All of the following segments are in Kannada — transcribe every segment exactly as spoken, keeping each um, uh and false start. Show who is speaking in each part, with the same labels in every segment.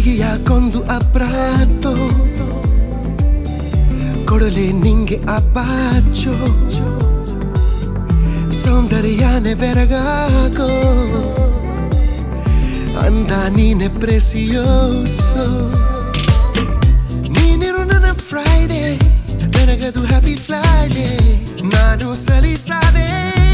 Speaker 1: ಹುಡುಗಿಯಾಕೊಂದು ಅಪ್ರಾತೋ ಕೊಡಲೆ ನಿಂಗೆ ಅಪ್ಪಾಚೋ ಸೌಂದರ್ಯನೇ ಬೆರಗಾಗೋ ಅಂದ ನೀನೆ ಪ್ರೆಸಿಯೋಸೋ ನೀನಿರು ನನ್ನ ಫ್ರೈಡೇ ನನಗದು ಹ್ಯಾಪಿ ಫ್ರೈಡೇ ನಾನು ಸಲಿಸಾದೆ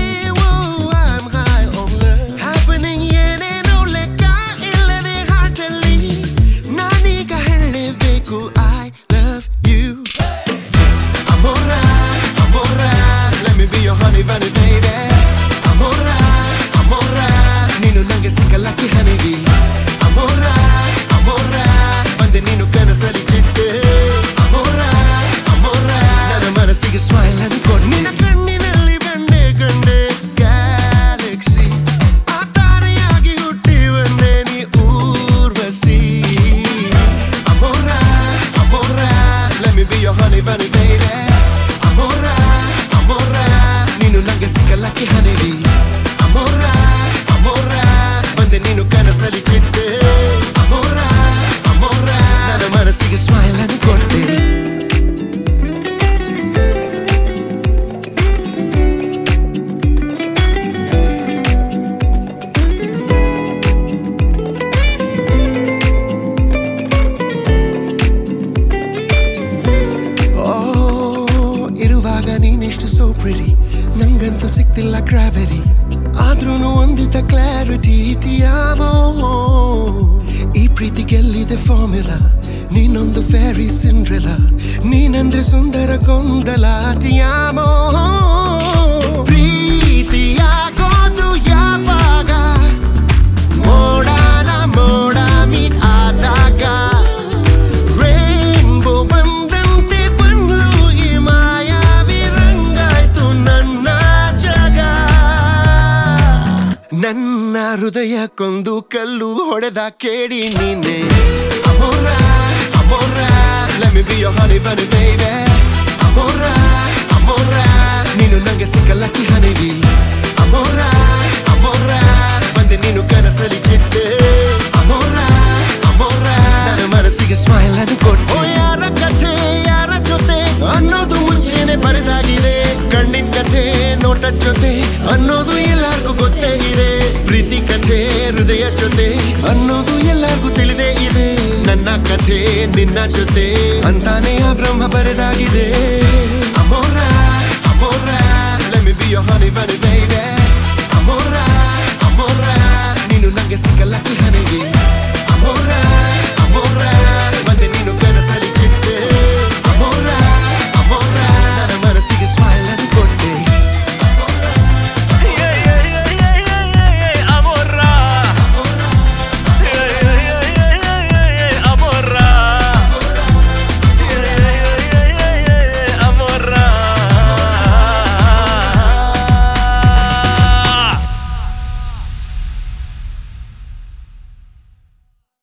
Speaker 1: Bunny baby, amora, amora, nino nange sika lucky honeybee. Amora, amora, bande nino kana sali chitte. Amora, amora, nana manasige smile and kod nina kanninalli bande kande galaxy. Atariyagi hutti vande ni urvasi. Amora, amora, let me be your honey bunny baby. Amora, amora, nino nange sika lucky honeybee. Amora, amora, bande nino kana sali chitte. Amora, amora, nana manasige smile and kotte. Oh, iruvaga neenistu so pretty. ನಂಗಂತೂ ಸಿಕ್ತಿಲ್ಲ ಗ್ರಾವಿಟಿ ಆದ್ರೂನು ಒಂದಿದ್ದ ಕ್ಲಾರಿಟಿ ಟಿಯಾಮೋ ಈ ಪ್ರೀತಿ ಗೆಲ್ಲಿದೆ ಫಾರ್ಮುಲಾ ನೀನೊಂದು ಫ್ಯಾರಿ ಸಿಂಡ್ರೆಲಾ ನೀನಂದ್ರೆ ಸುಂದರ ಗೊಂದಲ ಟಿಯಾಮೋ ಪ್ರೀತಿಯಾಗೋದು ಯಾವಾಗ ಮೋಡಾಲ ಮೋಡ ಮೀಟ್ ಆದಾಗ ನನ್ನ ಹೃದಯಕ್ಕೊಂದು ಕಲ್ಲು ಹೊಡೆದ ಕೇಳಿ ನೀನೆ Amora, amora, let me be your honey bunny baby. Amora, amora, ನೀನು ನಂಗೆ ಸಿಕ್ಕ lucky honeybee. Amora, amora, ಬಂದೆ ನೀನು ಕನಸಲಿ ಚಿಟ್ಟೆ. Amora, amora, ನನ್ನ ಮನಸ್ಸಿಗೆ ಸ್ಮೈಲ್ ಅನ್ನು ಕೊಟ್ಟೆ. ಓ ಯಾರ ಕಥೆ ಯಾರ ಜೊತೆ ಅನ್ನೋದು ಮುಂಚೆನೆ ಬರೆದಾಗಿದೆ ಕಣ್ಣಿನ ಕಥೆ ನೋಟ ಜೊತೆ ಅನ್ನೋದು ಎಲ್ಲರಿಗೂ ಗೊತ್ತೇ ಇದೆ ಪ್ರೀತಿ ಕಥೆ ಹೃದಯ ಜೊತೆ ಅನ್ನೋದು ಎಲ್ಲರಿಗೂ ತಿಳಿದೇ ಇದೆ ನನ್ನ ಕಥೆ ನಿನ್ನ ಜೊತೆ ಅಂತಾನೆ ಆ ಬ್ರಹ್ಮ ಬರೆದಾಗಿದೆ